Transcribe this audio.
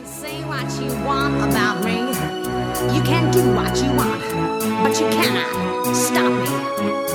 Say what you want about me. You can do what you want, but you cannot stop me.